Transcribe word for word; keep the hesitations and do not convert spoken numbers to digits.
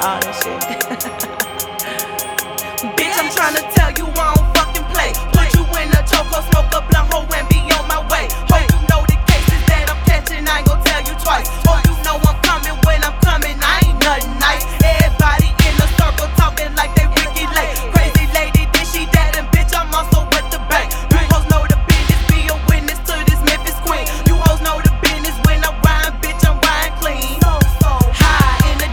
all that shit. Bitch, I'm tryna tell you